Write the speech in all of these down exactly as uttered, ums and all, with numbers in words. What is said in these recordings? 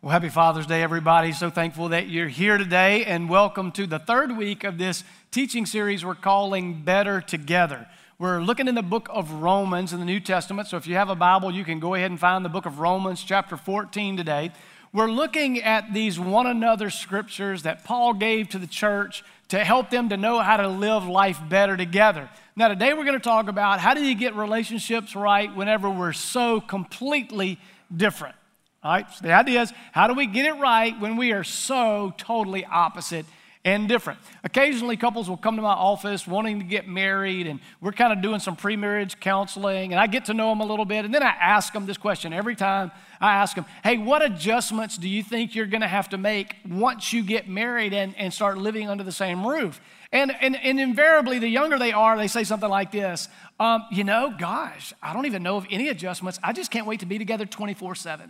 Well, happy Father's Day, everybody. So thankful that you're here today, and welcome to the third week of this teaching series we're calling Better Together. We're looking in the book of Romans in the New Testament, so if you have a Bible, you can go ahead and find the book of Romans chapter fourteen today. We're looking at these one another scriptures that Paul gave to the church to help them to know how to live life better together. Now, today we're going to talk about how do you get relationships right whenever we're so completely different. All right, so the idea is, how do we get it right when we are so totally opposite and different? Occasionally, couples will come to my office wanting to get married, and we're kind of doing some pre-marriage counseling, and I get to know them a little bit, and then I ask them this question every time. I ask them, hey, what adjustments do you think you're going to have to make once you get married and, and start living under the same roof? And, and, and invariably, the younger they are, they say something like this, um, you know, gosh, I don't even know of any adjustments. I just can't wait to be together twenty-four seven.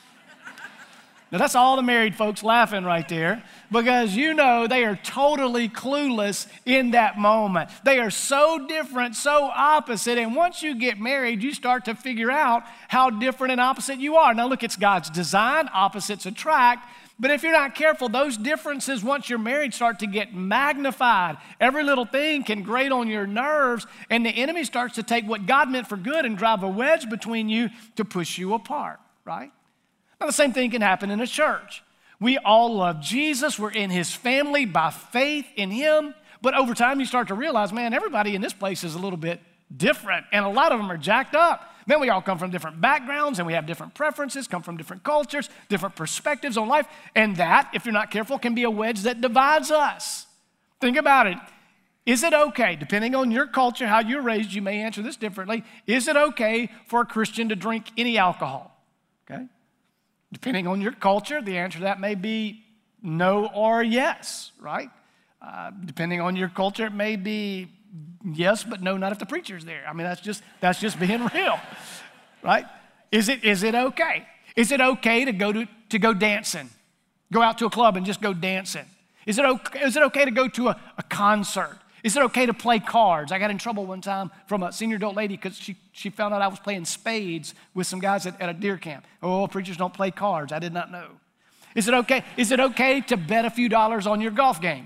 Now, that's all the married folks laughing right there, because you know they are totally clueless in that moment. They are so different, so opposite, and once you get married, you start to figure out how different and opposite you are. Now, look, it's God's design. Opposites attract. But if you're not careful, those differences, once you're married, start to get magnified. Every little thing can grate on your nerves, and the enemy starts to take what God meant for good and drive a wedge between you to push you apart, right? Now, the same thing can happen in a church. We all love Jesus. We're in his family by faith in him. But over time, you start to realize, man, everybody in this place is a little bit different, and a lot of them are jacked up. Then we all come from different backgrounds, and we have different preferences, come from different cultures, different perspectives on life, and that, if you're not careful, can be a wedge that divides us. Think about it. Is it okay, depending on your culture, how you're raised, you may answer this differently, is it okay for a Christian to drink any alcohol? Okay? Depending on your culture, the answer to that may be no or yes, right? Uh, depending on your culture, it may be yes, but no, not if the preacher's there. I mean, that's just that's just being real, right? Is it is it okay? Is it okay to go to to go dancing, go out to a club and just go dancing? Is it okay, is it okay to go to a, a concert? Is it okay to play cards? I got in trouble one time from a senior adult lady because she, she found out I was playing spades with some guys at, at a deer camp. Oh, preachers don't play cards. I did not know. Is it okay? Is it okay to bet a few dollars on your golf game?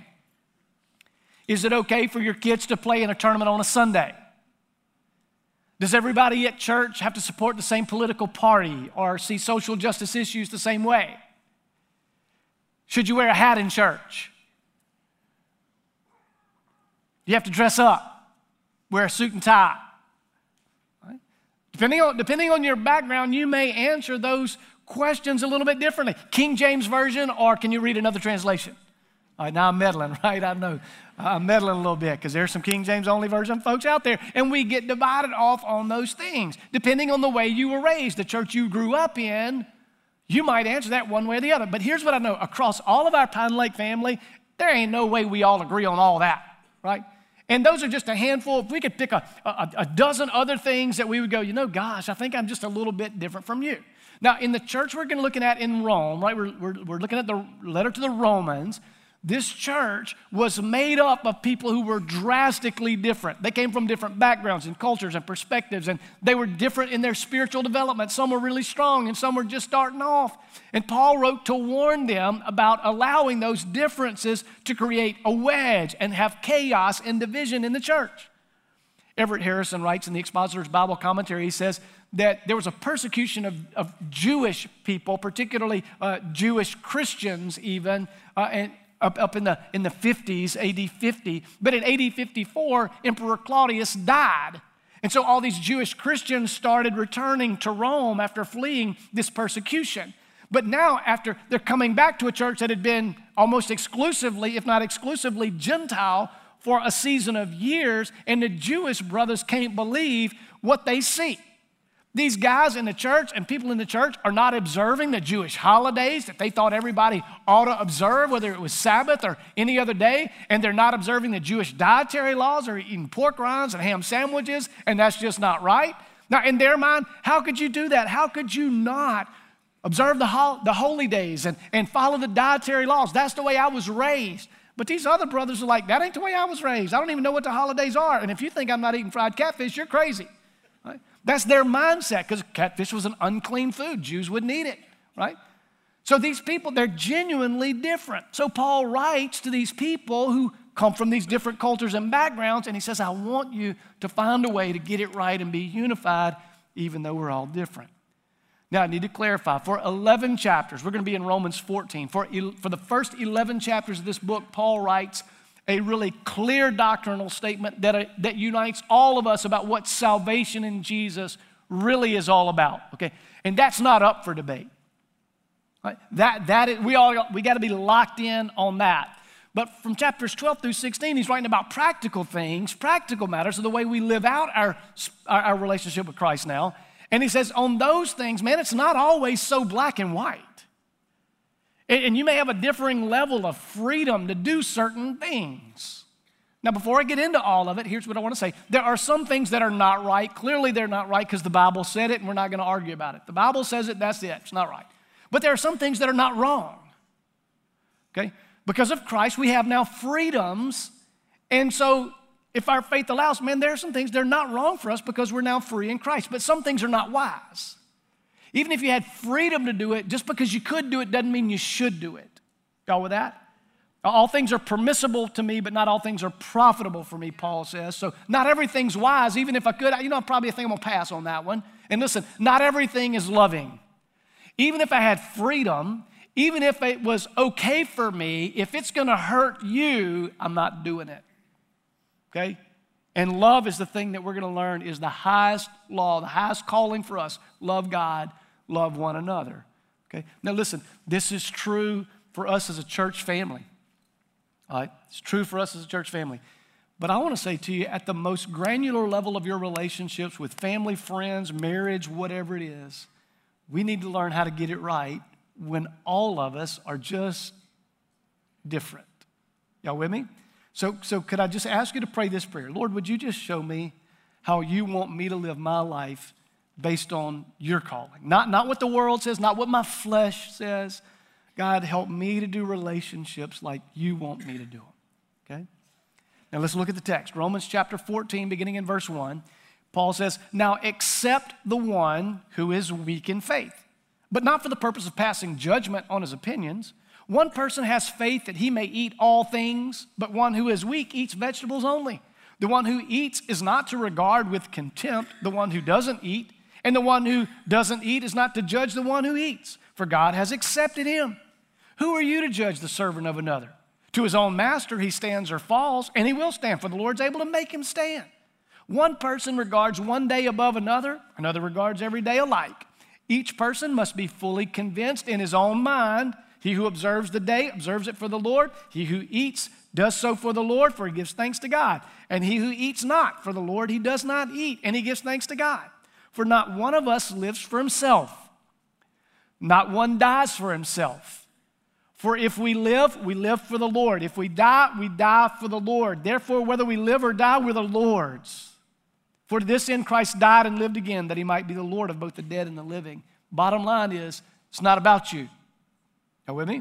Is it okay for your kids to play in a tournament on a Sunday? Does everybody at church have to support the same political party or see social justice issues the same way? Should you wear a hat in church? You have to dress up, wear a suit and tie. Right? Depending on, depending on your background, you may answer those questions a little bit differently. King James Version, or can you read another translation? All right, now I'm meddling, right? I know. I'm meddling a little bit because there's some King James only version folks out there, and we get divided off on those things. Depending on the way you were raised, the church you grew up in, you might answer that one way or the other. But here's what I know. Across all of our Pine Lake family, there ain't no way we all agree on all that, right? And those are just a handful. If we could pick a, a, a dozen other things that we would go, you know, gosh, I think I'm just a little bit different from you. Now, in the church we're going to looking at in Rome, right, we're, we're, we're looking at the letter to the Romans. This church was made up of people who were drastically different. They came from different backgrounds and cultures and perspectives, and they were different in their spiritual development. Some were really strong, and some were just starting off. And Paul wrote to warn them about allowing those differences to create a wedge and have chaos and division in the church. Everett Harrison writes in the Expositor's Bible Commentary, he says that there was a persecution of, of Jewish people, particularly uh, Jewish Christians even, uh, and Up, up in the in the fifties, A D fifty. But in A D fifty-four, Emperor Claudius died. And so all these Jewish Christians started returning to Rome after fleeing this persecution. But now, after they're coming back to a church that had been almost exclusively, if not exclusively, Gentile for a season of years, and the Jewish brothers can't believe what they see. These guys in the church and people in the church are not observing the Jewish holidays that they thought everybody ought to observe, whether it was Sabbath or any other day, and they're not observing the Jewish dietary laws or eating pork rinds and ham sandwiches, and that's just not right. Now, in their mind, how could you do that? How could you not observe the, ho- the holy days and, and follow the dietary laws? That's the way I was raised. But these other brothers are like, that ain't the way I was raised. I don't even know what the holidays are, and if you think I'm not eating fried catfish, you're crazy. Right? That's their mindset, because catfish was an unclean food. Jews wouldn't eat it, right? So these people, they're genuinely different. So Paul writes to these people who come from these different cultures and backgrounds, and he says, I want you to find a way to get it right and be unified, even though we're all different. Now, I need to clarify, for eleven chapters, we're going to be in Romans fourteen. For, for the first eleven chapters of this book, Paul writes a really clear doctrinal statement that, that unites all of us about what salvation in Jesus really is all about, okay? And that's not up for debate. Right? That, that is, we all we got to be locked in on that. But from chapters twelve through sixteen, he's writing about practical things, practical matters of the way we live out our, our, our relationship with Christ now. And he says, on those things, man, it's not always so black and white. And, and you may have a differing level of freedom to do certain things. Now, before I get into all of it, here's what I want to say. There are some things that are not right. Clearly, they're not right because the Bible said it, and we're not going to argue about it. The Bible says it, that's it. It's not right. But there are some things that are not wrong, okay? Because of Christ, we have now freedoms, and so if our faith allows, man, there are some things that are not wrong for us because we're now free in Christ, but some things are not wise. Even if you had freedom to do it, just because you could do it doesn't mean you should do it. Y'all with that? All things are permissible to me, but not all things are profitable for me, Paul says. So not everything's wise, even if I could. You know, probably a thing I'm going to pass on that one. And listen, not everything is loving. Even if I had freedom, even if it was okay for me, if it's going to hurt you, I'm not doing it, okay? And love is the thing that we're going to learn is the highest law, the highest calling for us. Love God, love one another, okay? Now listen, this is true for us as a church family, all right? It's true for us as a church family. But I want to say to you, at the most granular level of your relationships with family, friends, marriage, whatever it is, we need to learn how to get it right when all of us are just different. Y'all with me? So, so could I just ask you to pray this prayer? Lord, would you just show me how you want me to live my life based on your calling? Not, not what the world says, not what my flesh says. God, help me to do relationships like you want me to do them, okay? Now let's look at the text. Romans chapter fourteen, beginning in verse one. Paul says, now accept the one who is weak in faith, but not for the purpose of passing judgment on his opinions. One person has faith that he may eat all things, but one who is weak eats vegetables only. The one who eats is not to regard with contempt the one who doesn't eat, and the one who doesn't eat is not to judge the one who eats, for God has accepted him. Who are you to judge the servant of another? To his own master he stands or falls, and he will stand, for the Lord's able to make him stand. One person regards one day above another, another regards every day alike. Each person must be fully convinced in his own mind. He who observes the day observes it for the Lord. He who eats does so for the Lord, for he gives thanks to God. And he who eats not for the Lord, he does not eat, and he gives thanks to God. For not one of us lives for himself. Not one dies for himself. For if we live, we live for the Lord. If we die, we die for the Lord. Therefore, whether we live or die, we're the Lord's. For to this end Christ died and lived again, that he might be the Lord of both the dead and the living. Bottom line is, it's not about you. Y'all with me?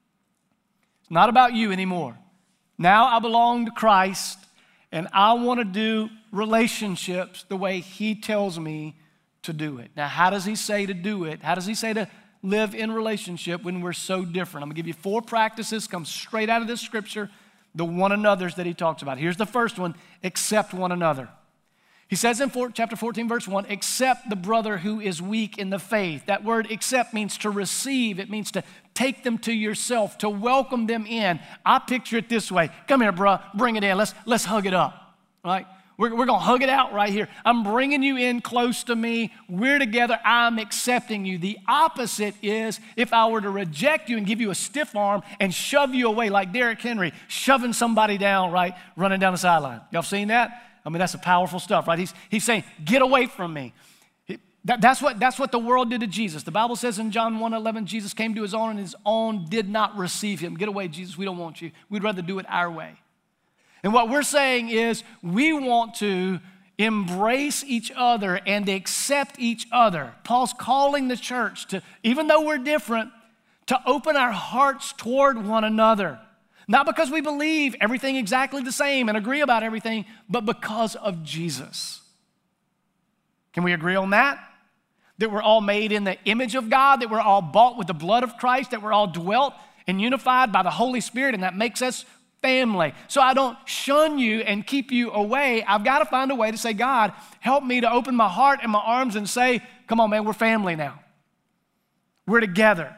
It's not about you anymore. Now I belong to Christ, and I want to do relationships the way he tells me to do it. Now, how does he say to do it? How does he say to live in relationship when we're so different? I'm going to give you four practices, come straight out of this scripture, the one another's that he talks about. Here's the first one, accept one another. He says in chapter fourteen, verse one, accept the brother who is weak in the faith. That word accept means to receive. It means to take them to yourself, to welcome them in. I picture it this way. Come here, bro, bring it in. Let's, let's hug it up, all right? We're, we're going to hug it out right here. I'm bringing you in close to me. We're together. I'm accepting you. The opposite is if I were to reject you and give you a stiff arm and shove you away like Derrick Henry, shoving somebody down, right, running down the sideline. Y'all seen that? I mean, that's the powerful stuff, right? He's, he's saying, get away from me. He, that, that's, what, that's what the world did to Jesus. The Bible says in John one eleven, Jesus came to his own and his own did not receive him. Get away, Jesus. We don't want you. We'd rather do it our way. And what we're saying is we want to embrace each other and accept each other. Paul's calling the church to, even though we're different, to open our hearts toward one another. Not because we believe everything exactly the same and agree about everything, but because of Jesus. Can we agree on that? that we're all made in the image of God, that we're all bought with the blood of Christ, that we're all dwelt and unified by the Holy Spirit, and that makes us family. So I don't shun you and keep you away. I've got to find a way to say, God, help me to open my heart and my arms and say, come on, man, we're family now. We're together.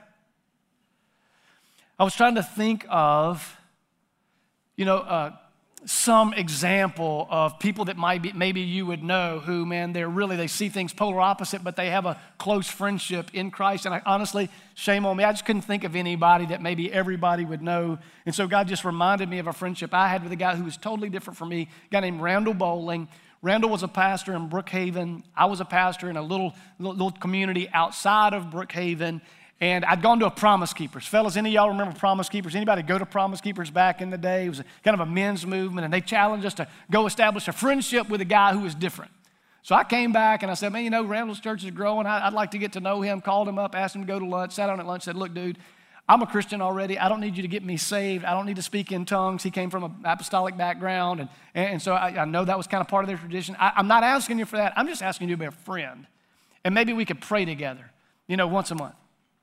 I was trying to think of, you know, uh, some example of people that might be, maybe you would know who, man, they're really, they see things polar opposite, but they have a close friendship in Christ. And I honestly, shame on me, I just couldn't think of anybody that maybe everybody would know. And so God just reminded me of a friendship I had with a guy who was totally different from me, a guy named Randall Bowling. Randall was a pastor in Brookhaven. I was a pastor in a little, little, little community outside of Brookhaven. And I'd gone to a Promise Keepers. Fellas, any of y'all remember Promise Keepers? Anybody go to Promise Keepers back in the day? It was a, kind of a men's movement, and they challenged us to go establish a friendship with a guy who was different. So I came back, and I said, man, you know, Randall's church is growing. I, I'd like to get to know him. Called him up, asked him to go to lunch, sat down at lunch, said, look, dude, I'm a Christian already. I don't need you to get me saved. I don't need to speak in tongues. He came from an apostolic background, and, and so I, I know that was kind of part of their tradition. I, I'm not asking you for that. I'm just asking you to be a friend, and maybe we could pray together, you know, once a month.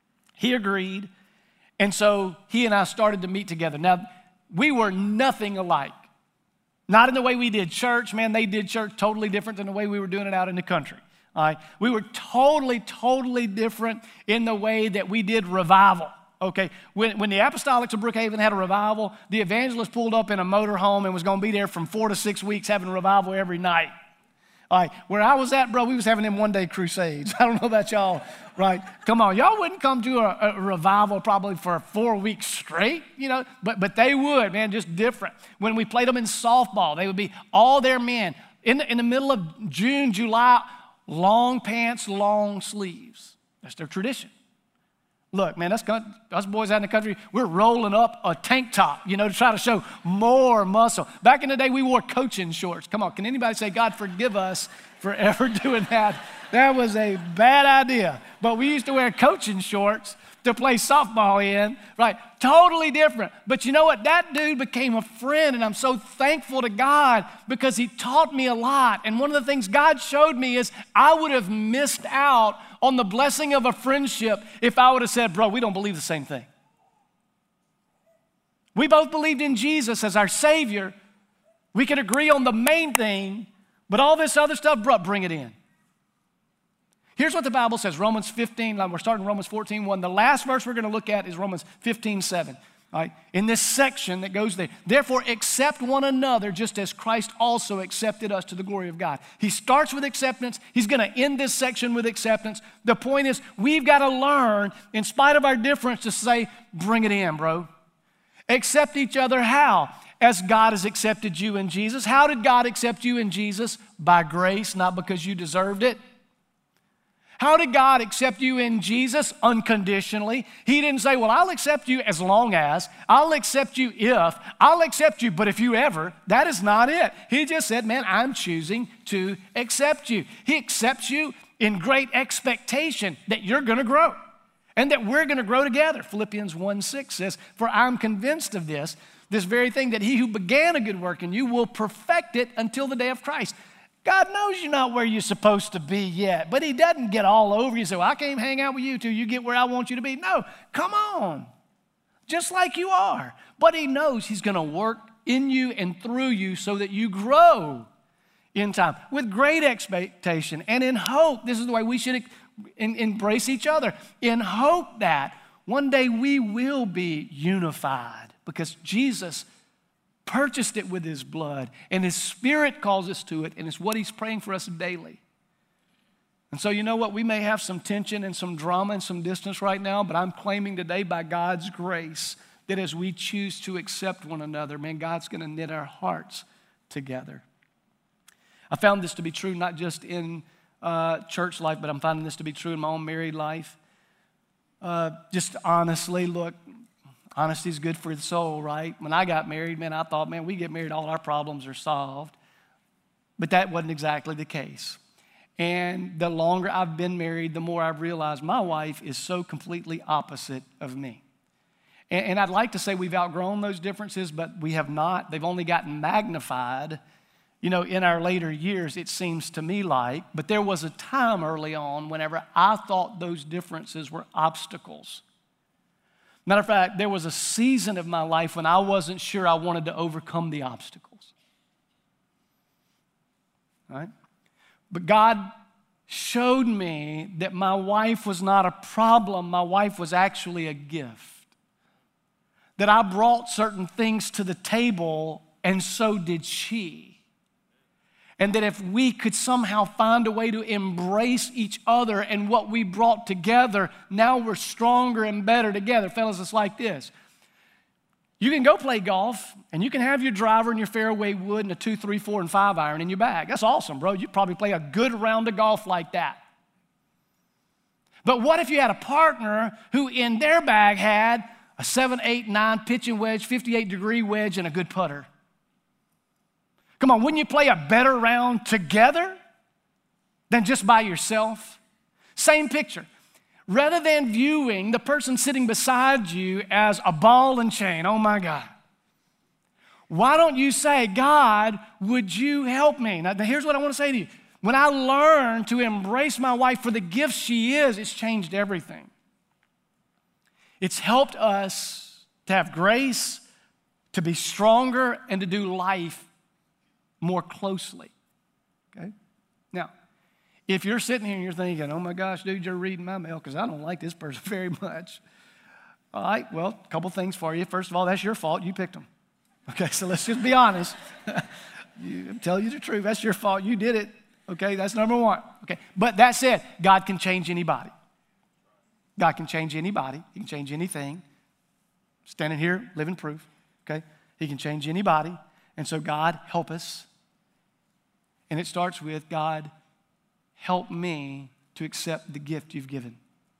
He agreed, and so he and I started to meet together. Now, we were nothing alike. Not in the way we did church. Man, they did church totally different than the way we were doing it out in the country. All right? We were totally, totally different in the way that we did revival. Okay? When, when the Apostolics of Brookhaven had a revival, the evangelist pulled up in a motorhome and was going to be there from four to six weeks having a revival every night. All right, where I was at, bro, we was having them one-day crusades. I don't know about y'all, right? Come on, y'all wouldn't come to a, a revival probably for four weeks straight, you know, but but they would, man, just different. When we played them in softball, they would be all their men. In the, in the middle of June, July, long pants, long sleeves. That's their tradition. Look, man, us, us boys out in the country, we're rolling up a tank top, you know, to try to show more muscle. Back in the day, we wore coaching shorts. Come on, can anybody say, God, forgive us for ever doing that? That was a bad idea. But we used to wear coaching shorts to play softball in, right? Totally different. But you know what? That dude became a friend, and I'm so thankful to God because he taught me a lot. And one of the things God showed me is I would have missed out on the blessing of a friendship if I would have said, bro, we don't believe the same thing. We both believed in Jesus as our Savior. We could agree on the main thing, but all this other stuff, bro, bring it in. Here's what the Bible says, Romans fifteen, we're starting Romans fourteen one. The last verse we're going to look at is Romans fifteen seven. All right? In this section that goes there, therefore accept one another just as Christ also accepted us to the glory of God. He starts with acceptance. He's going to end this section with acceptance. The point is we've got to learn, in spite of our difference, to say, bring it in, bro. Accept each other how? As God has accepted you in Jesus. How did God accept you in Jesus? By grace, not because you deserved it. How did God accept you in Jesus? Unconditionally. He didn't say, well, I'll accept you as long as, I'll accept you if, I'll accept you, but if you ever. That is not it. He just said, man, I'm choosing to accept you. He accepts you in great expectation that you're going to grow and that we're going to grow together. Philippians one six says, for I'm convinced of this, this very thing, that he who began a good work in you will perfect it until the day of Christ. God knows you're not where you're supposed to be yet, but he doesn't get all over you. So well, I can't hang out with you till you get where I want you to be. No, come on, just like you are. But he knows he's going to work in you and through you so that you grow in time with great expectation and in hope. This is the way we should embrace each other, in hope that one day we will be unified because Jesus purchased it with his blood, and his Spirit calls us to it, and it's what he's praying for us daily. And so you know what? We may have some tension and some drama and some distance right now, but I'm claiming today by God's grace that as we choose to accept one another, man, God's going to knit our hearts together. I found this to be true not just in uh, church life, but I'm finding this to be true in my own married life. Uh, just honestly, look, honesty is good for the soul, right? When I got married, man, I thought, man, we get married, all our problems are solved. But that wasn't exactly the case. And the longer I've been married, the more I've realized my wife is so completely opposite of me. And, and I'd like to say we've outgrown those differences, but we have not. They've only gotten magnified You know, in our later years, it seems to me like, but there was a time early on whenever I thought those differences were obstacles. Matter of fact, there was a season of my life when I wasn't sure I wanted to overcome the obstacles. Right? But God showed me that my wife was not a problem. My wife was actually a gift. That I brought certain things to the table, and so did she. And that if we could somehow find a way to embrace each other and what we brought together, now we're stronger and better together. Fellas, it's like this. You can go play golf, and you can have your driver and your fairway wood and a two, three, four, and five iron in your bag. That's awesome, bro. You'd probably play a good round of golf like that. But what if you had a partner who in their bag had a seven, eight, nine pitching wedge, fifty-eight degree wedge, and a good putter? Come on, wouldn't you play a better round together than just by yourself? Same picture. Rather than viewing the person sitting beside you as a ball and chain, oh my God, why don't you say, God, would you help me? Now, here's what I want to say to you. When I learned to embrace my wife for the gift she is, it's changed everything. It's helped us to have grace, to be stronger, and to do life more closely, okay? Now, if you're sitting here and you're thinking, oh my gosh, dude, you're reading my mail because I don't like this person very much. All right, well, a couple things for you. First of all, that's your fault. You picked them. Okay, so let's just be honest. you, tell you the truth. That's your fault. You did it. Okay, that's number one. Okay, but that said, God can change anybody. God can change anybody. He can change anything. Standing here, living proof. Okay, He can change anybody. And so God, help us. And it starts with, God, help me to accept the gift you've given.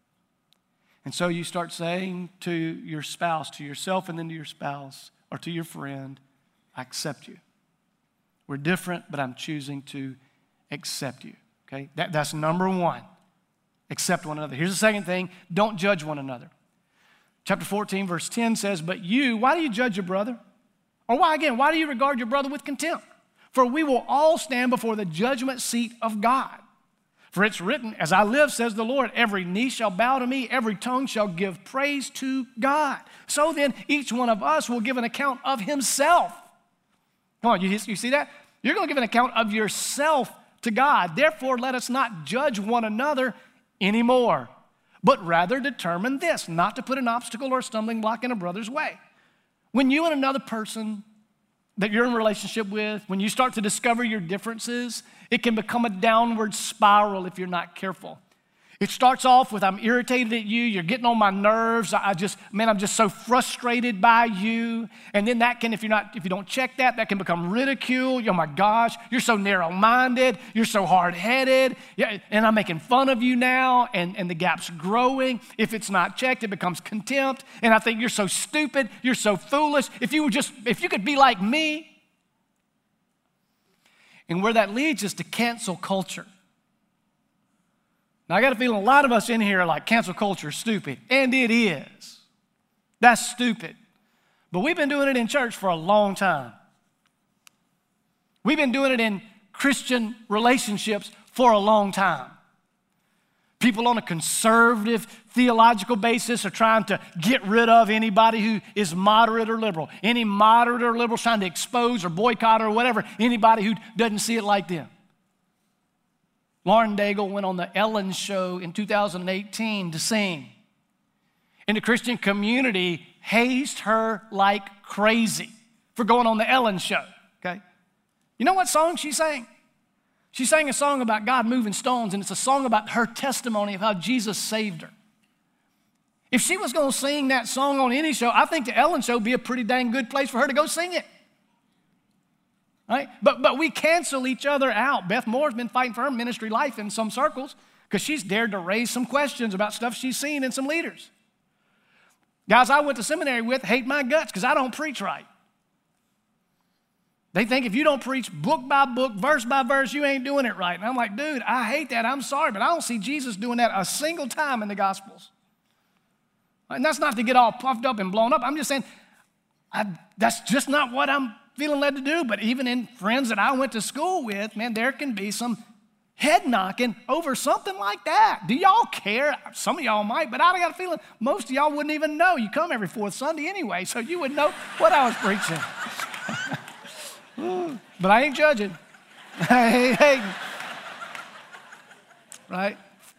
And so you start saying to your spouse, to yourself and then to your spouse or to your friend, I accept you. We're different, but I'm choosing to accept you. Okay, that, that's number one. Accept one another. Here's the second thing. Don't judge one another. Chapter fourteen, verse ten says, but you, why do you judge your brother? Or why, again, why do you regard your brother with contempt? For we will all stand before the judgment seat of God. For it's written, as I live, says the Lord, every knee shall bow to me, every tongue shall give praise to God. So then, each one of us will give an account of himself. Come on, you, you see that? You're going to give an account of yourself to God. Therefore, let us not judge one another anymore, but rather determine this, not to put an obstacle or a stumbling block in a brother's way. When you and another person that you're in a relationship with, when you start to discover your differences, it can become a downward spiral if you're not careful. It starts off with, I'm irritated at you, you're getting on my nerves, I just, man, I'm just so frustrated by you. And then that can, if you're not, if you don't check that, that can become ridicule. Oh my gosh, you're so narrow-minded, you're so hard-headed, yeah, and I'm making fun of you now, and, and the gap's growing. If it's not checked, it becomes contempt, and I think you're so stupid, you're so foolish. If you were just, if you could be like me. And where that leads is to cancel culture. Now, I got a feeling a lot of us in here are like, cancel culture is stupid. And it is. That's stupid. But we've been doing it in church for a long time. We've been doing it in Christian relationships for a long time. People on a conservative theological basis are trying to get rid of anybody who is moderate or liberal. Any moderate or liberal trying to expose or boycott or whatever, anybody who doesn't see it like them. Lauren Daigle went on the Ellen Show in two thousand eighteen to sing. And the Christian community hazed her like crazy for going on the Ellen Show, okay? You know what song she sang? She sang a song about God moving stones, and it's a song about her testimony of how Jesus saved her. If she was going to sing that song on any show, I think the Ellen Show would be a pretty dang good place for her to go sing it. Right? But, but we cancel each other out. Beth Moore's been fighting for her ministry life in some circles because she's dared to raise some questions about stuff she's seen in some leaders. Guys I went to seminary with hate my guts because I don't preach right. They think if you don't preach book by book, verse by verse, you ain't doing it right. And I'm like, dude, I hate that. I'm sorry, but I don't see Jesus doing that a single time in the Gospels. And that's not to get all puffed up and blown up. I'm just saying, I, that's just not what I'm feeling led to do. But even in friends that I went to school with, man, there can be some head knocking over something like that. Do y'all care? Some of y'all might, but I got a feeling most of y'all wouldn't even know. You come every fourth Sunday anyway, so you would know what I was preaching. But I ain't judging. Hey, hey. Right?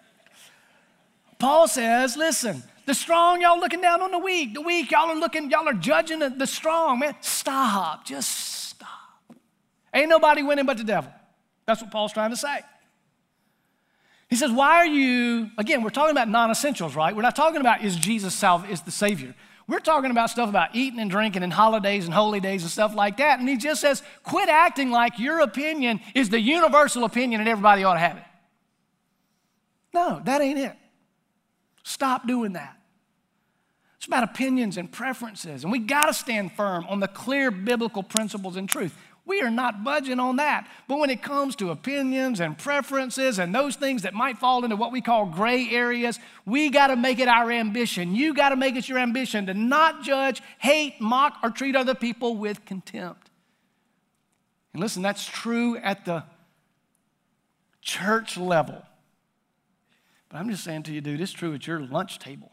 Paul says, listen, the strong, y'all looking down on the weak. The weak, y'all are looking, y'all are judging the, the strong. Man, stop. Just stop. Ain't nobody winning but the devil. That's what Paul's trying to say. He says, why are you, again, we're talking about non-essentials, right? We're not talking about is Jesus salve, is the Savior. We're talking about stuff about eating and drinking and holidays and holy days and stuff like that. And he just says, quit acting like your opinion is the universal opinion and everybody ought to have it. No, that ain't it. Stop doing that. It's about opinions and preferences. And we got to stand firm on the clear biblical principles and truth. We are not budging on that. But when it comes to opinions and preferences and those things that might fall into what we call gray areas, we got to make it our ambition. You got to make it your ambition to not judge, hate, mock, or treat other people with contempt. And listen, that's true at the church level. But I'm just saying to you, dude, it's true at your lunch table.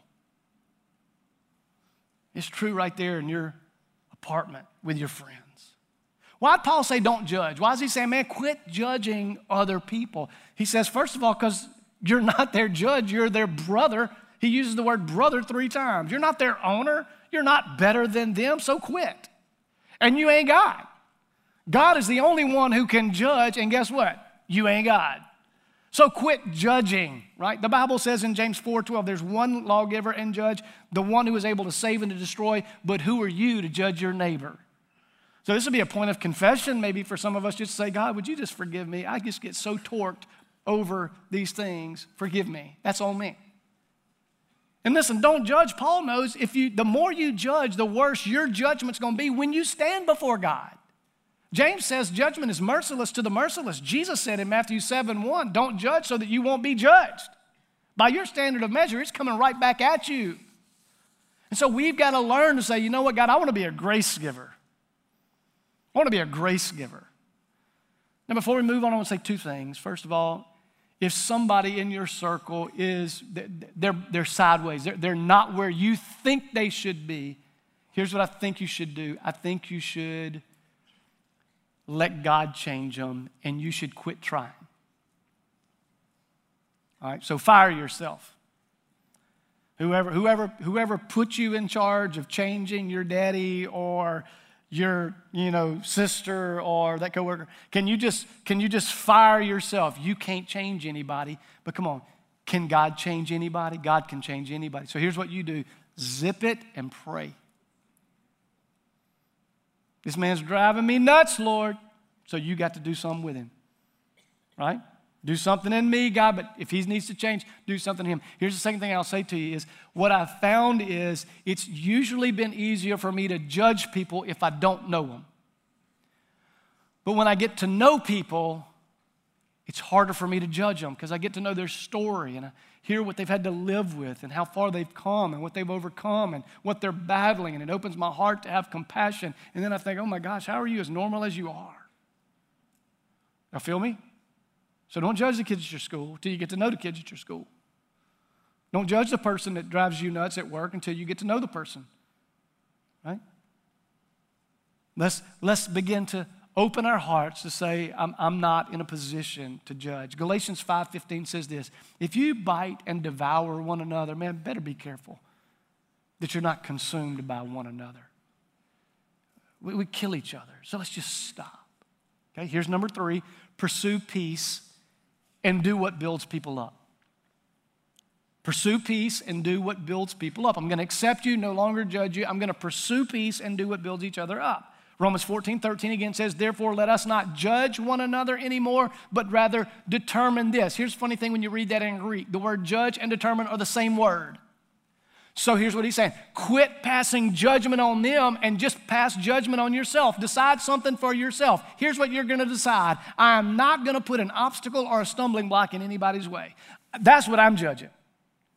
It's true right there in your apartment with your friends. Why'd Paul say don't judge? Why is he saying, man, quit judging other people? He says, first of all, because you're not their judge, you're their brother. He uses the word brother three times. You're not their owner. You're not better than them, so quit. And you ain't God. God is the only one who can judge, and guess what? You ain't God. So quit judging, right? The Bible says in James four twelve, there's one lawgiver and judge, the one who is able to save and to destroy, but who are you to judge your neighbor? So this would be a point of confession maybe for some of us, just to say, God, would you just forgive me? I just get so torqued over these things. Forgive me. That's on me. And listen, don't judge. Paul knows if you, the more you judge, the worse your judgment's going to be when you stand before God. James says judgment is merciless to the merciless. Jesus said in Matthew seven one, don't judge so that you won't be judged. By your standard of measure, it's coming right back at you. And so we've got to learn to say, you know what, God, I want to be a grace giver. I want to be a grace giver. Now, before we move on, I want to say two things. First of all, if somebody in your circle is, they're, they're sideways, they're, they're not where you think they should be, here's what I think you should do. I think you should let God change them, and you should quit trying. All right, so fire yourself. Whoever, whoever, whoever put you in charge of changing your daddy or your, you know, sister or that coworker, can you just, can you just fire yourself? You can't change anybody, but come on, can God change anybody? God can change anybody. So here's what you do. Zip it and pray. This man's driving me nuts, Lord. So you got to do something with him, right? Do something in me, God, but if he needs to change, do something in him. Here's the second thing I'll say to you is what I found is it's usually been easier for me to judge people if I don't know them. But when I get to know people, it's harder for me to judge them because I get to know their story and I hear what they've had to live with and how far they've come and what they've overcome and what they're battling. And it opens my heart to have compassion. And then I think, oh my gosh, how are you as normal as you are? Y'all feel me? So don't judge the kids at your school until you get to know the kids at your school. Don't judge the person that drives you nuts at work until you get to know the person, right? Let's, let's begin to open our hearts to say, I'm, I'm not in a position to judge. Galatians five fifteen says this, if you bite and devour one another, man, better be careful that you're not consumed by one another. We, we kill each other, so let's just stop. Okay, here's number three, pursue peace and do what builds people up. Pursue peace and do what builds people up. I'm going to accept you, no longer judge you. I'm going to pursue peace and do what builds each other up. Romans fourteen thirteen again says, therefore let us not judge one another anymore, but rather determine this. Here's the funny thing when you read that in Greek. The word judge and determine are the same word. So here's what he's saying. Quit passing judgment on them and just pass judgment on yourself. Decide something for yourself. Here's what you're going to decide. I am not going to put an obstacle or a stumbling block in anybody's way. That's what I'm judging.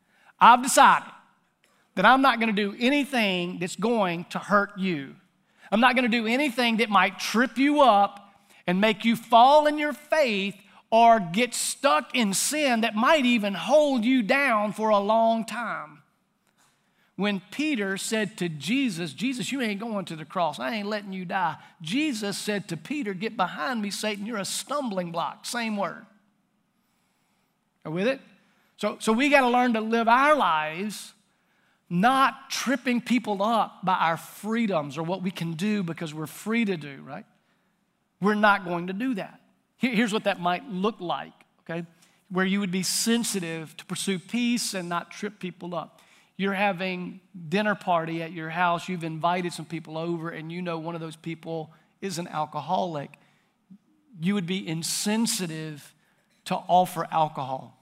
I've decided that I'm not going to do anything that's going to hurt you. I'm not going to do anything that might trip you up and make you fall in your faith or get stuck in sin that might even hold you down for a long time. When Peter said to Jesus, Jesus, you ain't going to the cross. I ain't letting you die. Jesus said to Peter, get behind me, Satan. You're a stumbling block. Same word. Are with it? So, so we got to learn to live our lives not tripping people up by our freedoms or what we can do because we're free to do, right? We're not going to do that. Here's what that might look like, okay? Where you would be sensitive to pursue peace and not trip people up. You're having dinner party at your house, you've invited some people over, and you know one of those people is an alcoholic. You would be insensitive to offer alcohol.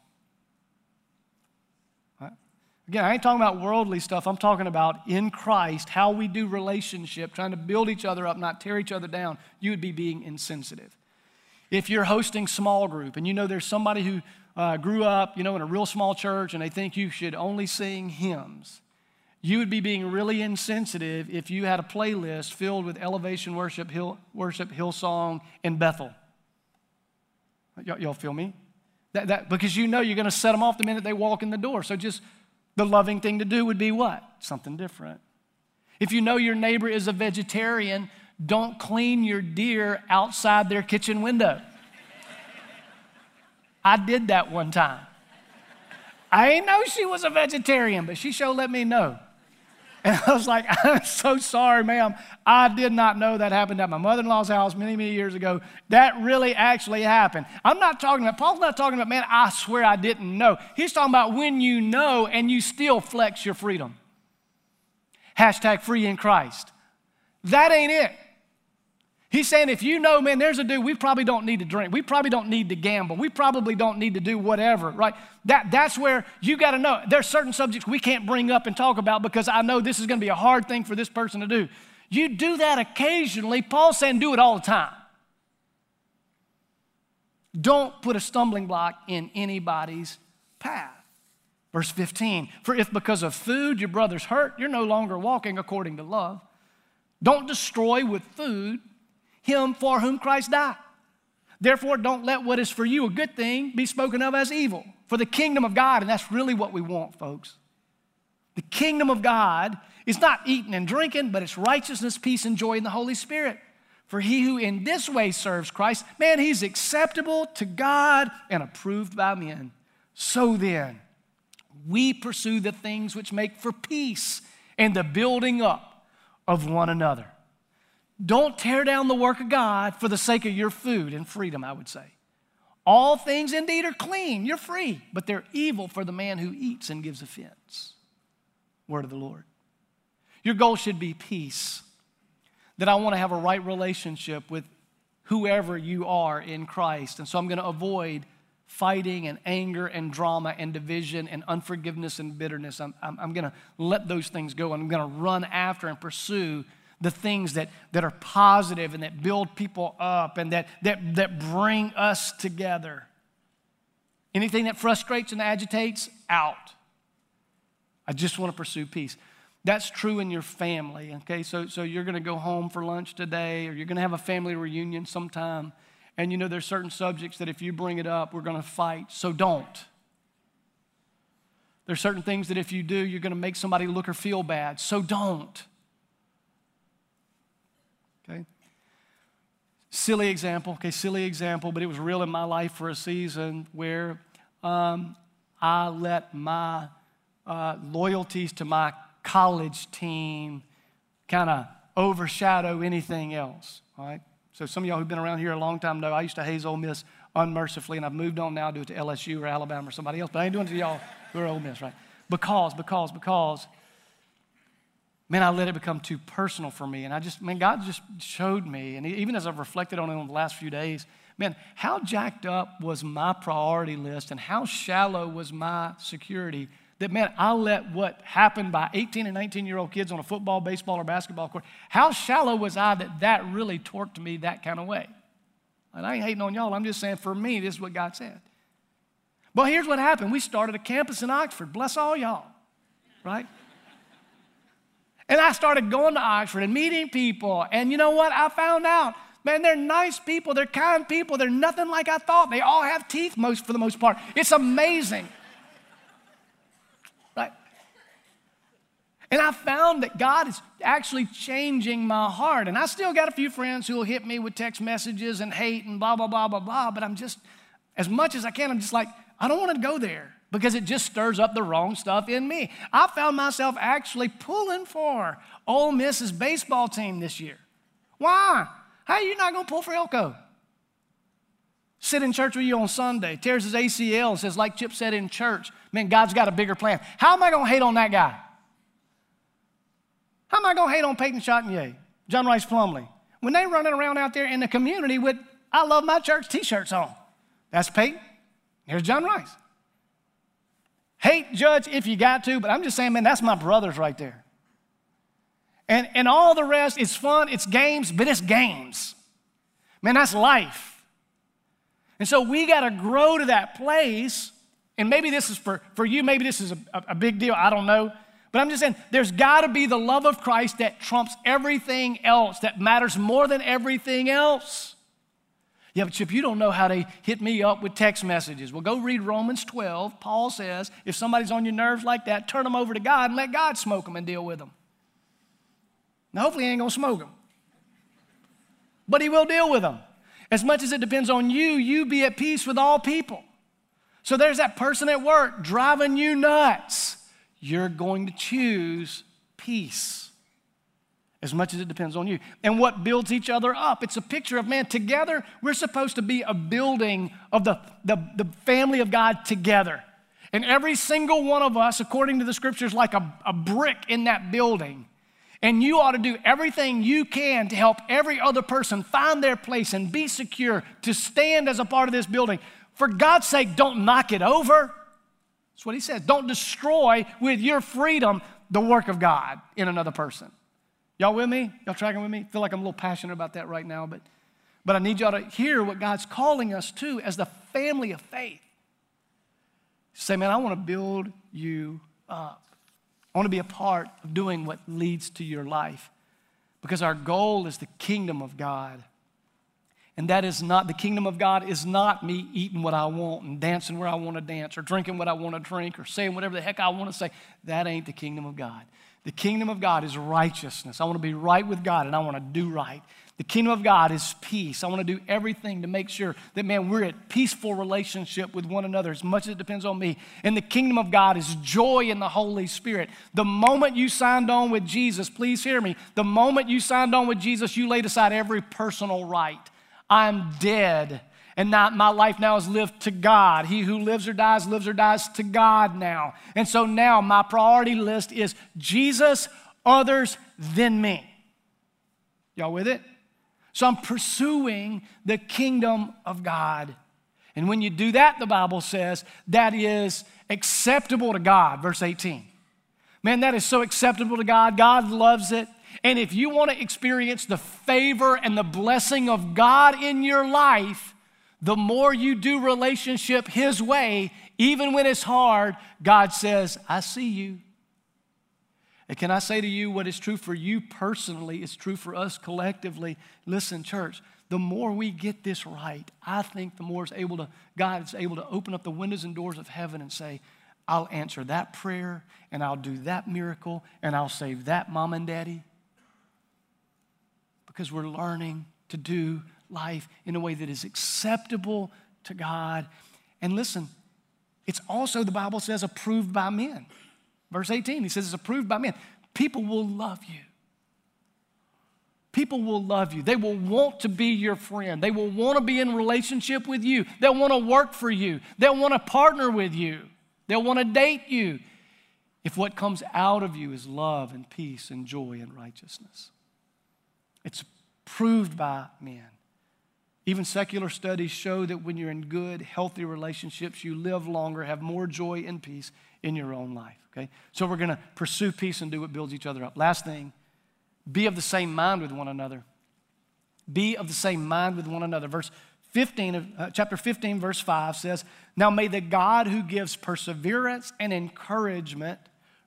Right? Again, I ain't talking about worldly stuff. I'm talking about in Christ, how we do relationship, trying to build each other up, not tear each other down. You would be being insensitive. If you're hosting small group and you know there's somebody who uh, grew up, you know, in a real small church and they think you should only sing hymns, you would be being really insensitive if you had a playlist filled with Elevation Worship, Hill, worship, Hillsong, and Bethel. Y- y'all feel me? That, that, because you know you're going to set them off the minute they walk in the door. So just the loving thing to do would be what? Something different. If you know your neighbor is a vegetarian, don't clean your deer outside their kitchen window. I did that one time. I didn't know she was a vegetarian, but she sure let me know. And I was like, I'm so sorry, ma'am. I did not know that happened at my mother-in-law's house many, many years ago. That really actually happened. I'm not talking about, Paul's not talking about, man, I swear I didn't know. He's talking about when you know and you still flex your freedom. Hashtag free in Christ. That ain't it. He's saying if you know, man, there's a dude, we probably don't need to drink. We probably don't need to gamble. We probably don't need to do whatever, right? That, that's where you got to know. There's certain subjects we can't bring up and talk about because I know this is going to be a hard thing for this person to do. You do that occasionally. Paul's saying do it all the time. Don't put a stumbling block in anybody's path. Verse fifteen, for if because of food your brother's hurt, you're no longer walking according to love. Don't destroy with food him for whom Christ died. Therefore, don't let what is for you a good thing be spoken of as evil. For the kingdom of God, and that's really what we want, folks. The kingdom of God is not eating and drinking, but it's righteousness, peace, and joy in the Holy Spirit. For he who in this way serves Christ, man, he's acceptable to God and approved by men. So then, we pursue the things which make for peace and the building up of one another. Don't tear down the work of God for the sake of your food and freedom, I would say. All things indeed are clean, you're free, but they're evil for the man who eats and gives offense. Word of the Lord. Your goal should be peace. That I want to have a right relationship with whoever you are in Christ. And so I'm going to avoid fighting and anger and drama and division and unforgiveness and bitterness. I'm, I'm, I'm going to let those things go. I'm going to run after and pursue the things that, that are positive and that build people up and that, that, that bring us together. Anything that frustrates and agitates, out. I just want to pursue peace. That's true in your family, okay? So, so you're going to go home for lunch today or you're going to have a family reunion sometime. And you know there's certain subjects that if you bring it up, we're going to fight. So don't. There's certain things that if you do, you're going to make somebody look or feel bad. So don't. Okay? Silly example, okay, silly example, but it was real in my life for a season where um, I let my uh, loyalties to my college team kind of overshadow anything else, all right? So some of y'all who've been around here a long time know I used to haze Ole Miss unmercifully, and I've moved on now to do it to L S U or Alabama or somebody else, but I ain't doing it to y'all who are Ole Miss, right? Because, because, because, man, I let it become too personal for me. And I just, man, God just showed me, and even as I've reflected on it in the last few days, man, how jacked up was my priority list and how shallow was my security that, man, I let what happened by eighteen and nineteen-year-old kids on a football, baseball, or basketball court, how shallow was I that that really torqued me that kind of way? And I ain't hating on y'all. I'm just saying for me, this is what God said. But here's what happened. We started a campus in Oxford. Bless all y'all, right? And I started going to Oxford and meeting people. And you know what? I found out, man, they're nice people. They're kind people. They're nothing like I thought. They all have teeth most for the most part. It's amazing. Right? And I found that God is actually changing my heart. And I still got a few friends who will hit me with text messages and hate and blah, blah, blah, blah, blah. But I'm just, as much as I can, I'm just like, I don't want to go there because it just stirs up the wrong stuff in me. I found myself actually pulling for Ole Miss's baseball team this year. Why? How are you not going to pull for Elko? Sit in church with you on Sunday, tears his A C L, says, like Chip said in church, man, God's got a bigger plan. How am I going to hate on that guy? How am I going to hate on Peyton Chatinier, John Rice Plumley, when they running around out there in the community with I love my church t-shirts on? That's Peyton. Here's John Rice. Hate, judge if you got to, but I'm just saying, man, that's my brothers right there. And, and all the rest, it's fun, it's games, but it's games. Man, that's life. And so we got to grow to that place, and maybe this is for, for you, maybe this is a, a big deal, I don't know. But I'm just saying, there's got to be the love of Christ that trumps everything else, that matters more than everything else. Yeah, but Chip, you don't know how they hit me up with text messages. Well, go read Romans twelve. Paul says, if somebody's on your nerves like that, turn them over to God and let God smoke them and deal with them. Now, hopefully he ain't going to smoke them. But he will deal with them. As much as it depends on you, you be at peace with all people. So there's that person at work driving you nuts. You're going to choose peace as much as it depends on you. And what builds each other up? It's a picture of, man, together, we're supposed to be a building of the, the, the family of God together. And every single one of us, according to the scriptures, like a, a brick in that building. And you ought to do everything you can to help every other person find their place and be secure, to stand as a part of this building. For God's sake, don't knock it over. That's what he says. Don't destroy with your freedom the work of God in another person. Y'all with me? Y'all tracking with me? I feel like I'm a little passionate about that right now, but, but I need y'all to hear what God's calling us to as the family of faith. Say, man, I want to build you up. I want to be a part of doing what leads to your life, because our goal is the kingdom of God. And that is not, the kingdom of God is not me eating what I want and dancing where I want to dance or drinking what I want to drink or saying whatever the heck I want to say. That ain't the kingdom of God. The kingdom of God is righteousness. I want to be right with God and I want to do right. The kingdom of God is peace. I want to do everything to make sure that, man, we're at peaceful relationship with one another as much as it depends on me. And the kingdom of God is joy in the Holy Spirit. The moment you signed on with Jesus, please hear me, the moment you signed on with Jesus, you laid aside every personal right. I'm dead, and not, my life now is lived to God. He who lives or dies, lives or dies to God now. And so now my priority list is Jesus, others, then me. Y'all with it? So I'm pursuing the kingdom of God. And when you do that, the Bible says, that is acceptable to God, verse eighteen. Man, that is so acceptable to God. God loves it. And if you want to experience the favor and the blessing of God in your life, the more you do relationship His way, even when it's hard, God says, I see you. And can I say to you, what is true for you personally is true for us collectively. Listen, church, the more we get this right, I think the more is able to, God is able to open up the windows and doors of heaven and say, I'll answer that prayer, and I'll do that miracle, and I'll save that mom and daddy. Because we're learning to do life in a way that is acceptable to God. And listen, it's also, the Bible says, approved by men. Verse eighteen, he says it's approved by men. People will love you. People will love you. They will want to be your friend. They will want to be in relationship with you. They'll want to work for you. They'll want to partner with you. They'll want to date you if what comes out of you is love and peace and joy and righteousness. It's proved by men. Even secular studies show that when you're in good, healthy relationships, you live longer, have more joy and peace in your own life, okay? So we're going to pursue peace and do what builds each other up. Last thing, be of the same mind with one another. Be of the same mind with one another. Verse fifteen of uh, chapter fifteen, verse five says, now may the God who gives perseverance and encouragement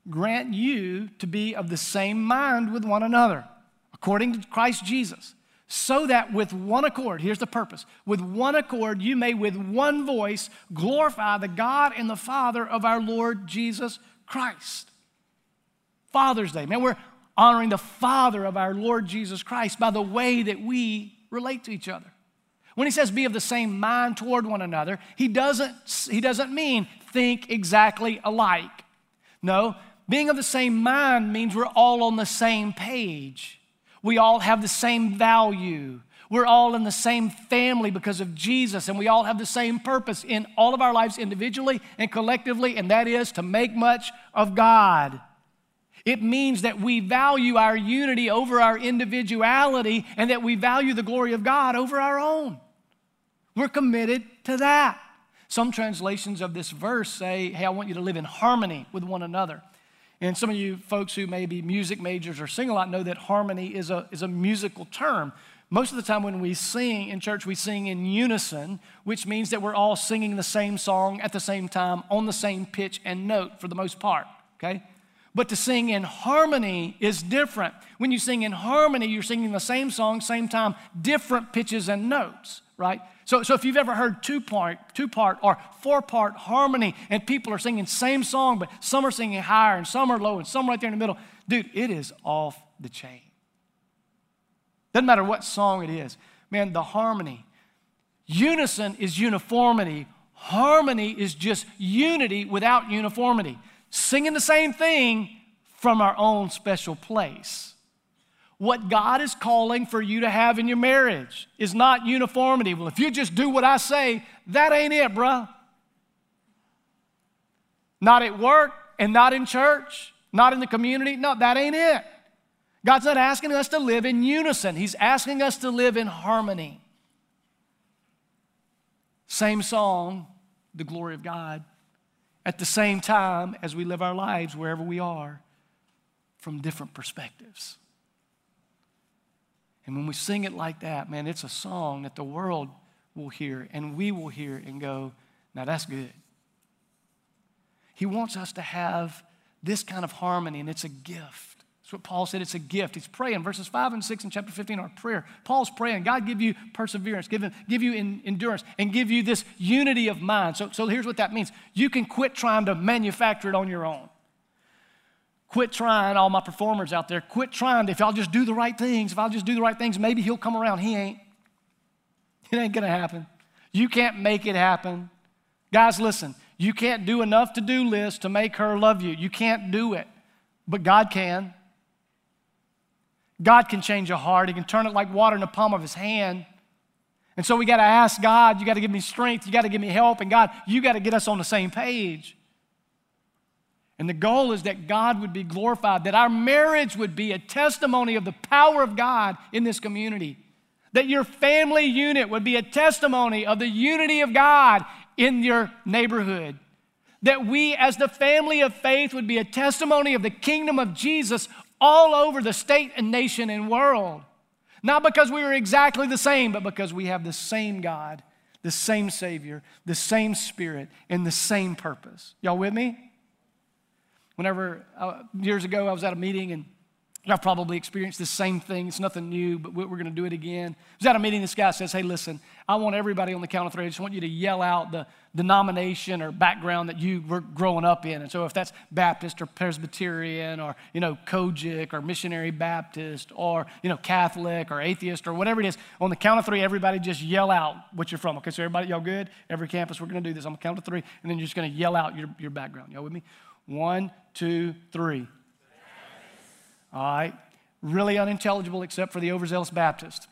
grant you to be of the same mind with one another, according to Christ Jesus, so that with one accord, here's the purpose, with one accord you may with one voice glorify the God and the Father of our Lord Jesus Christ. Father's Day, man, we're honoring the Father of our Lord Jesus Christ by the way that we relate to each other. When he says be of the same mind toward one another, he doesn't, he doesn't mean think exactly alike. No, being of the same mind means we're all on the same page. We all have the same value. We're all in the same family because of Jesus, and we all have the same purpose in all of our lives individually and collectively, and that is to make much of God. It means that we value our unity over our individuality and that we value the glory of God over our own. We're committed to that. Some translations of this verse say, hey, I want you to live in harmony with one another. And some of you folks who may be music majors or sing a lot know that harmony is a, is a musical term. Most of the time when we sing in church, we sing in unison, which means that we're all singing the same song at the same time on the same pitch and note for the most part, okay? But to sing in harmony is different. When you sing in harmony, you're singing the same song, same time, different pitches and notes, right? So, so if you've ever heard two-part, two-part or four-part harmony and people are singing same song, but some are singing higher and some are low and some right there in the middle, dude, it is off the chain. Doesn't matter what song it is. Man, the harmony. Unison is uniformity. Harmony is just unity without uniformity. Singing the same thing from our own special place. What God is calling for you to have in your marriage is not uniformity. Well, if you just do what I say, that ain't it, bruh. Not at work and not in church, not in the community. No, that ain't it. God's not asking us to live in unison. He's asking us to live in harmony. Same song, the glory of God, at the same time as we live our lives wherever we are from different perspectives. And when we sing it like that, man, it's a song that the world will hear and we will hear and go, now that's good. He wants us to have this kind of harmony, and it's a gift. That's what Paul said, it's a gift. He's praying. Verses five and six in chapter fifteen are prayer. Paul's praying, God give you perseverance, give, him, give you in, endurance, and give you this unity of mind. So, so here's what that means. You can quit trying to manufacture it on your own. Quit trying, all my performers out there, quit trying to, if I'll just do the right things, if I'll just do the right things, maybe he'll come around. He ain't. It ain't gonna happen. You can't make it happen. Guys, listen, you can't do enough to-do list to make her love you. You can't do it, but God can. God can change a heart. He can turn it like water in the palm of his hand. And so we got to ask God, you got to give me strength, you got to give me help, and God, you got to get us on the same page. And the goal is that God would be glorified, that our marriage would be a testimony of the power of God in this community, that your family unit would be a testimony of the unity of God in your neighborhood, that we as the family of faith would be a testimony of the kingdom of Jesus all over the state and nation and world. Not because we were exactly the same, but because we have the same God, the same Savior, the same Spirit, and the same purpose. Y'all with me? Whenever, uh, years ago, I was at a meeting, and y'all probably experienced the same thing. It's nothing new, but we're going to do it again. I was at a meeting, this guy says, hey, listen, I want everybody on the count of three, I just want you to yell out the denomination or background that you were growing up in. And so if that's Baptist or Presbyterian or, you know, Kojic or Missionary Baptist or, you know, Catholic or atheist or whatever it is, on the count of three, everybody just yell out what you're from. Okay, so everybody, y'all good? Every campus, we're going to do this. I'm going to count to three, and then you're just going to yell out your, your background. Y'all with me? One, two, three. All right. Really unintelligible except for the overzealous Baptist.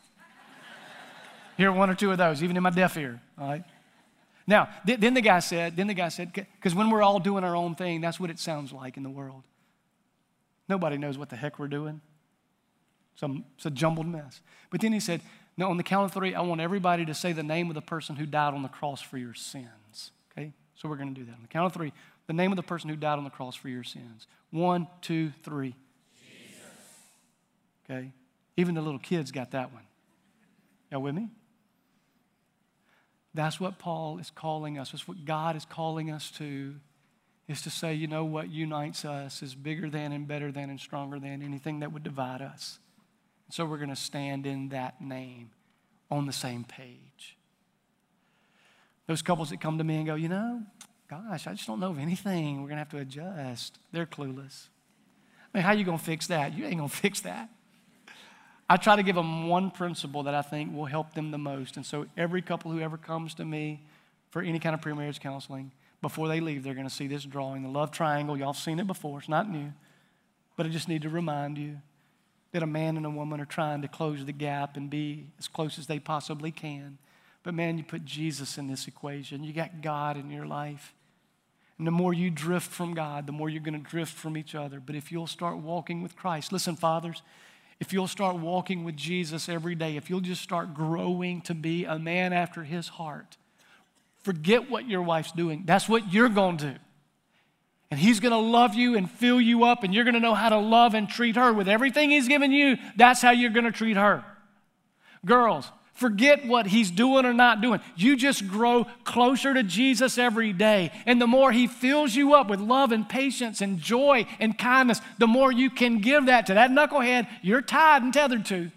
Hear one or two of those, even in my deaf ear. All right. Now, th- then the guy said, then the guy said, because when we're all doing our own thing, that's what it sounds like in the world. Nobody knows what the heck we're doing. Some, it's a jumbled mess. But then he said, no, on the count of three, I want everybody to say the name of the person who died on the cross for your sins. Okay? So we're going to do that. On the count of three, the name of the person who died on the cross for your sins. One, two, three. Jesus. Okay? Even the little kids got that one. Y'all with me? That's what Paul is calling us. That's what God is calling us to, is to say, you know what unites us is bigger than and better than and stronger than anything that would divide us. So we're going to stand in that name on the same page. Those couples that come to me and go, you know, gosh, I just don't know of anything. We're going to have to adjust. They're clueless. I mean, how are you going to fix that? You ain't going to fix that. I try to give them one principle that I think will help them the most. And so every couple who ever comes to me for any kind of pre-marriage counseling, before they leave, they're going to see this drawing, the love triangle. Y'all have seen it before. It's not new. But I just need to remind you that a man and a woman are trying to close the gap and be as close as they possibly can. But man, you put Jesus in this equation. You got God in your life. And the more you drift from God, the more you're going to drift from each other. But if you'll start walking with Christ, listen, fathers, if you'll start walking with Jesus every day, if you'll just start growing to be a man after his heart, forget what your wife's doing. That's what you're going to do. And he's going to love you and fill you up, and you're going to know how to love and treat her. With everything he's given you, that's how you're going to treat her. Girls, forget what he's doing or not doing. You just grow closer to Jesus every day. And the more he fills you up with love and patience and joy and kindness, the more you can give that to that knucklehead you're tied and tethered to.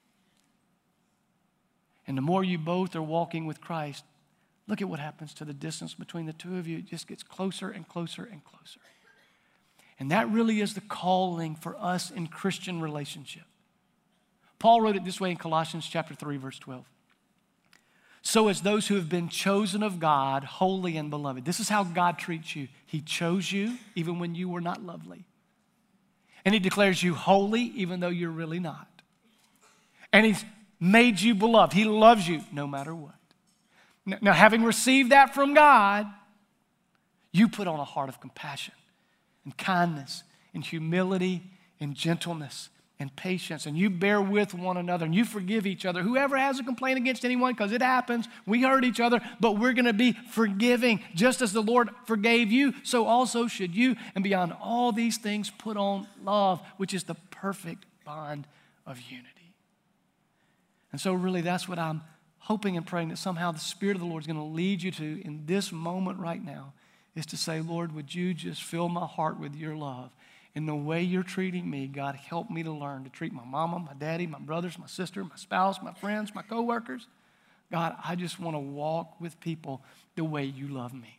And the more you both are walking with Christ, look at what happens to the distance between the two of you. It just gets closer and closer and closer. And that really is the calling for us in Christian relationship. Paul wrote it this way in Colossians chapter three, verse twelve. So as those who have been chosen of God, holy and beloved. This is how God treats you. He chose you even when you were not lovely. And he declares you holy even though you're really not. And he's made you beloved. He loves you no matter what. Now, having received that from God, you put on a heart of compassion and kindness and humility and gentleness and patience, and you bear with one another, and you forgive each other. Whoever has a complaint against anyone, because it happens, we hurt each other, but we're going to be forgiving. Just as the Lord forgave you, so also should you. And beyond all these things, put on love, which is the perfect bond of unity. And so really that's what I'm hoping and praying, that somehow the Spirit of the Lord is going to lead you to in this moment right now, is to say, Lord, would you just fill my heart with your love? In the way you're treating me, God, help me to learn to treat my mama, my daddy, my brothers, my sister, my spouse, my friends, my coworkers. God, I just want to walk with people the way you love me.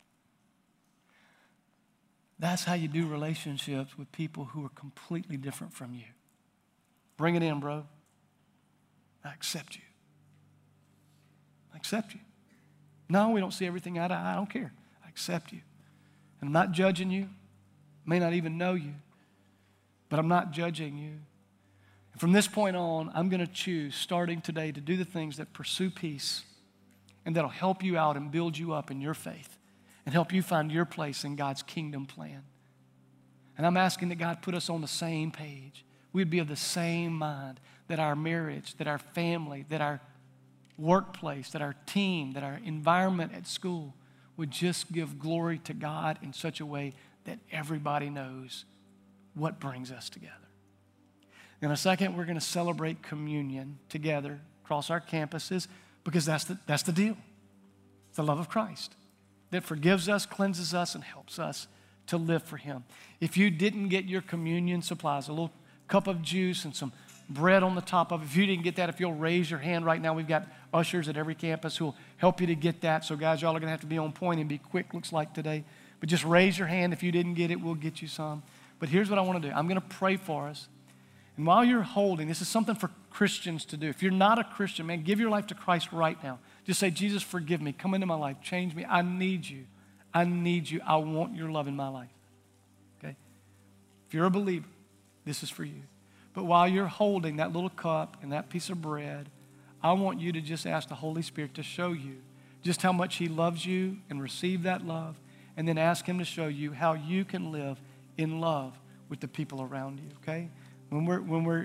That's how you do relationships with people who are completely different from you. Bring it in, bro. I accept you. I accept you. No, we don't see everything eye to eye. I don't care. I accept you. And I'm not judging you. May not even know you, but I'm not judging you. And from this point on, I'm going to choose, starting today, to do the things that pursue peace and that'll help you out and build you up in your faith and help you find your place in God's kingdom plan. And I'm asking that God put us on the same page. We'd be of the same mind, that our marriage, that our family, that our workplace, that our team, that our environment at school would just give glory to God in such a way that everybody knows what brings us together. In a second, we're going to celebrate communion together across our campuses, because that's the, that's the deal. It's the love of Christ that forgives us, cleanses us, and helps us to live for him. If you didn't get your communion supplies, a little cup of juice and some bread on the top of it, if you didn't get that, if you'll raise your hand right now, we've got ushers at every campus who will help you to get that. So guys, y'all are going to have to be on point and be quick, looks like today. But just raise your hand. If you didn't get it, we'll get you some. But here's what I want to do. I'm going to pray for us. And while you're holding, this is something for Christians to do. If you're not a Christian, man, give your life to Christ right now. Just say, Jesus, forgive me. Come into my life. Change me. I need you. I need you. I want your love in my life. Okay? If you're a believer, this is for you. But while you're holding that little cup and that piece of bread, I want you to just ask the Holy Spirit to show you just how much he loves you, and receive that love. And then ask him to show you how you can live in love with the people around you, okay? When we're, when we're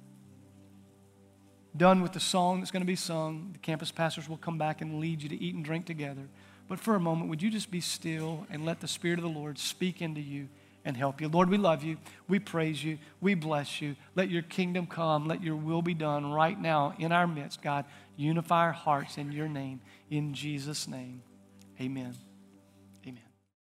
done with the song that's going to be sung, the campus pastors will come back and lead you to eat and drink together. But for a moment, would you just be still and let the Spirit of the Lord speak into you and help you? Lord, we love you. We praise you. We bless you. Let your kingdom come. Let your will be done right now in our midst, God. Unify our hearts in your name. In Jesus' name, amen.